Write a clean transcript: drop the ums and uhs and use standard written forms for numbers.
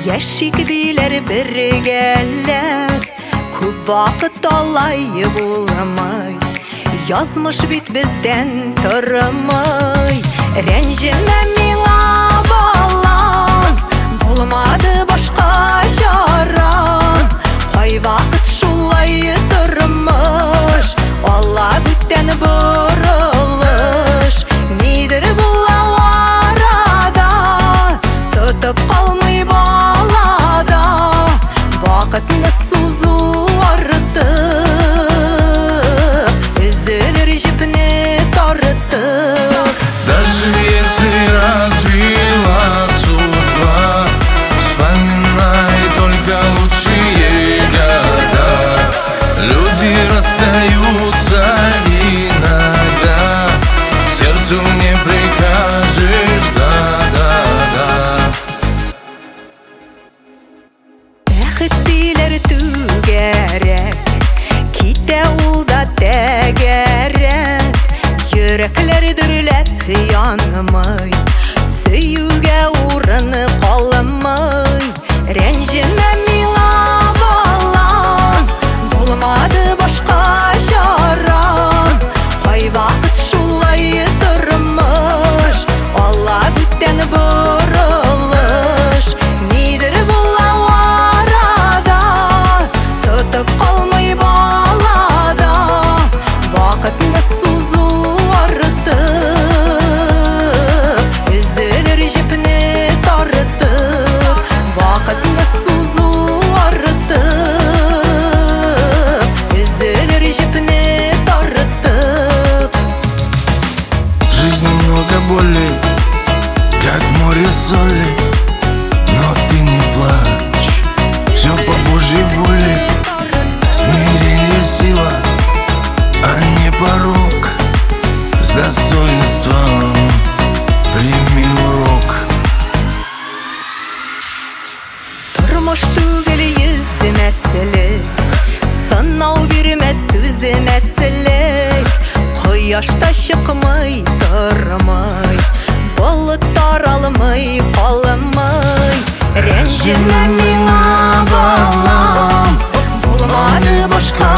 Яшикдилер біргелер, көп вақыт алай буламай. Yazmış bit bizden тұрмай. Ренжіме миңа балам, болмады башқа жарам. Қай вақыт шулай тұрмыш, Алла бүттен бұрылыш. Нидір бұлау арада, тұтып қалмай балада. Вақытны сузу артып, üzülür jipni tartıp. Даже если развила судьба, вспоминай только лучшие года. Люди расстаются иногда, сердцу не прикажешь, да-да-да. Бәхеттилер түгәрәк, китә ул да тәгәрәк. Йөрәкләр дөрләп янмый, сөюгә урыны калмый. Рәнҗемә миңа балам, булмады башка чарам. Кай вакыт шулай тормыш, Алла бүттән бұрылыш. Нидер булау арада, тұтып қалмай балада. Вақытны сузу артып, üzülür jipni tartıp. Вақытны сузу артып, üzülür jipni tartıp. В жизни много боли, как море соли, но ты не плачь, все по Божьей воле. Смирение сила, а не порок. С достоинством прими урок. Тұрмыш түгел yüzü мәселе, сынау бермес түзі мәселе. Құяшта шықмай тұрмай, бұлыттар алмай қалмай. Ренжіме миңа балам, болмады башқа